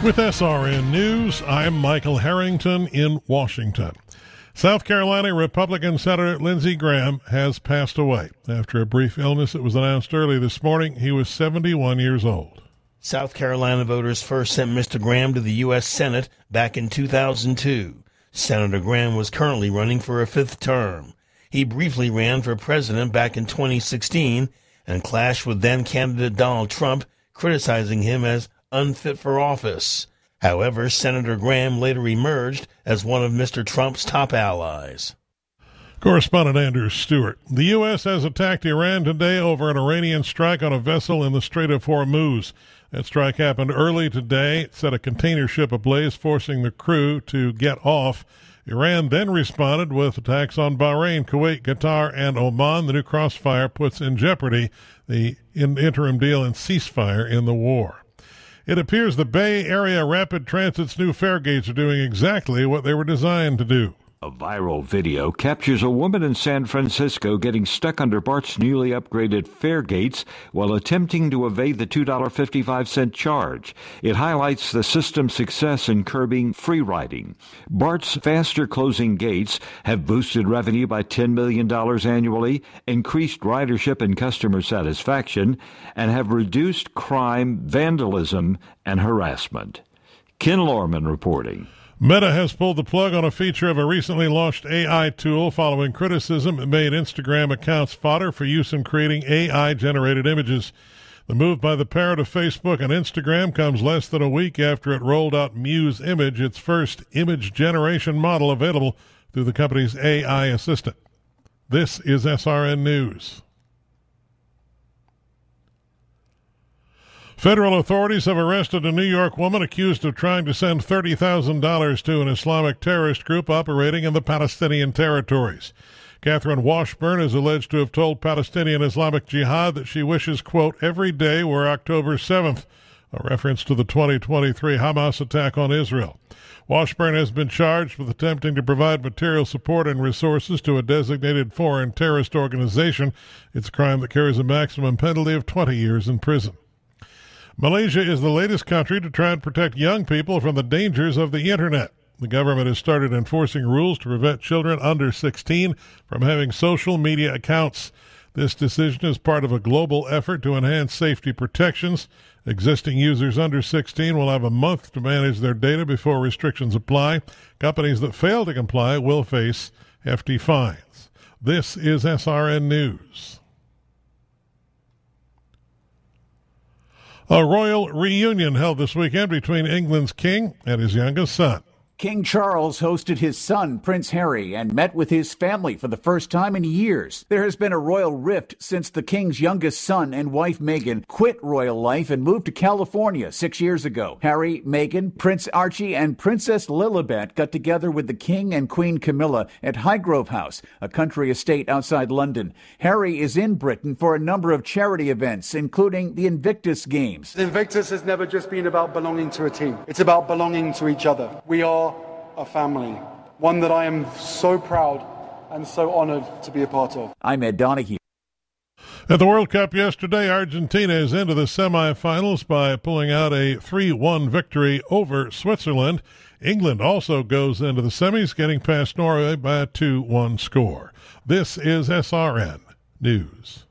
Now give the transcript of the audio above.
With SRN News, I'm Michael Harrington in Washington. South Carolina Republican Senator Lindsey Graham has passed away. After a brief illness, it was announced early this morning. He was 71 years old. South Carolina voters first sent Mr. Graham to the U.S. Senate back in 2002. Senator Graham was currently running for a fifth term. He briefly ran for president back in 2016 and clashed with then-candidate Donald Trump, criticizing him as unfit for office. However, Senator Graham later emerged as one of Mr. Trump's top allies. Correspondent Andrew Stewart. The U.S. has attacked Iran today over an Iranian strike on a vessel in the Strait of Hormuz. That strike happened early today. It set a container ship ablaze, forcing the crew to get off. Iran then responded with attacks on Bahrain, Kuwait, Qatar, and Oman. The new crossfire puts in jeopardy the interim deal and ceasefire in the war. It appears the Bay Area Rapid Transit's new fare gates are doing exactly what they were designed to do. A viral video captures a woman in San Francisco getting stuck under BART's newly upgraded fare gates while attempting to evade the $2.55 charge. It highlights the system's success in curbing free riding. BART's faster closing gates have boosted revenue by $10 million annually, increased ridership and customer satisfaction, and have reduced crime, vandalism, and harassment. Ken Lorman reporting. Meta has pulled the plug on a feature of a recently launched AI tool following criticism it made Instagram accounts fodder for use in creating AI-generated images. The move by the parent of Facebook and Instagram comes less than a week after it rolled out Muse Image, its first image generation model available through the company's AI assistant. This is SRN News. Federal authorities have arrested a New York woman accused of trying to send $30,000 to an Islamic terrorist group operating in the Palestinian territories. Catherine Washburn is alleged to have told Palestinian Islamic Jihad that she wishes, quote, every day were October 7th, a reference to the 2023 Hamas attack on Israel. Washburn has been charged with attempting to provide material support and resources to a designated foreign terrorist organization. It's a crime that carries a maximum penalty of 20 years in prison. Malaysia is the latest country to try and protect young people from the dangers of the Internet. The government has started enforcing rules to prevent children under 16 from having social media accounts. This decision is part of a global effort to enhance safety protections. Existing users under 16 will have a month to manage their data before restrictions apply. Companies that fail to comply will face hefty fines. This is SRN News. A royal reunion held this weekend between England's king and his youngest son. King Charles hosted his son, Prince Harry, and met with his family for the first time in years. There has been a royal rift since the king's youngest son and wife, Meghan, quit royal life and moved to California 6 years ago. Harry, Meghan, Prince Archie, and Princess Lilibet got together with the king and Queen Camilla at Highgrove House, a country estate outside London. Harry is in Britain for a number of charity events, including the Invictus Games. Invictus has never just been about belonging to a team. It's about belonging to each other. We are a family, one that I am so proud and so honored to be a part of. I'm Ed Donahue. At the World Cup yesterday, Argentina is into the semifinals by pulling out a 3-1 victory over Switzerland. England also goes into the semis, getting past Norway by a 2-1 score. This is SRN News.